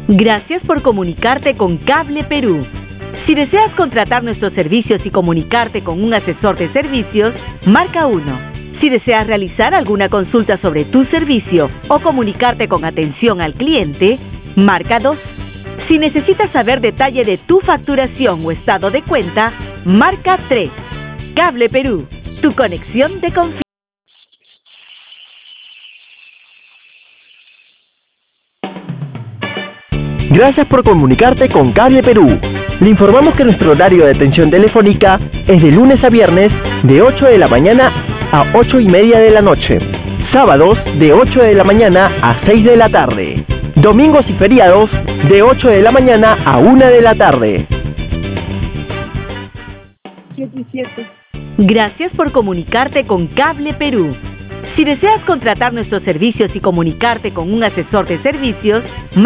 Gracias por comunicarte con Cable Perú. Si deseas contratar nuestros servicios y comunicarte con un asesor de servicios, marca 1. Si deseas realizar alguna consulta sobre tu servicio o comunicarte con atención al cliente, marca 2. Si necesitas saber detalle de tu facturación o estado de cuenta, marca 3. Cable Perú, tu conexión de confianza. Gracias por comunicarte con Cable Perú. Le informamos que nuestro horario de atención telefónica es de lunes a viernes de 8 de la mañana a 8:30 de la noche. Sábados de 8 de la mañana a 6 de la tarde. Domingos y feriados de 8 de la mañana a 1 de la tarde. 17. Gracias por comunicarte con Cable Perú. Si deseas contratar nuestros servicios y comunicarte con un asesor de servicios,